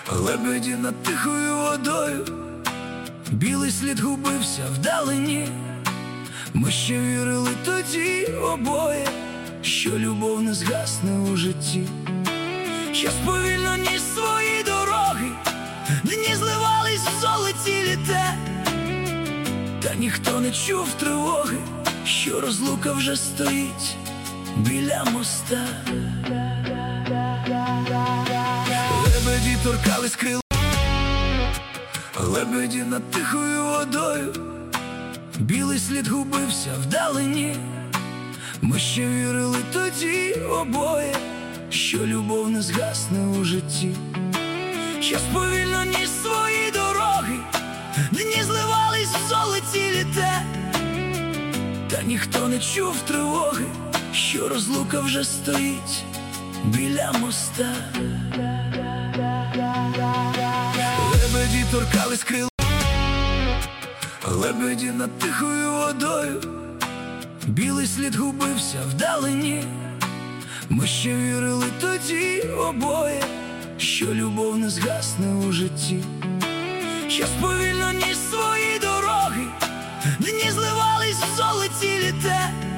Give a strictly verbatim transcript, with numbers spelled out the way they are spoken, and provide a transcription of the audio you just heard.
Лебеді над тихою водою, білий слід губився вдалині. Ми ще вірили тоді обоє, що любов не згасне у житті. Час повільно ніс свої дороги, дні зливались в золоті літе. Та ніхто не чув тривоги, що розлука вже стоїть біля моста. Лебеді торкались крил, лебеді над тихою водою, білий слід губився вдалині. Ми ще вірили тоді обоє, що любов не згасне у житті. Час повільно ніс свої дороги, дні зливались в золоті літе. Та ніхто не чув тривоги, що розлука вже стоїть біля моста. Лебеді торкались крил, лебеді над тихою водою, білий слід губився вдалині. Ми ще вірили тоді обоє, що любов не згасне у житті. Час повільно ніс свої дороги, дні зливались в золоті літе.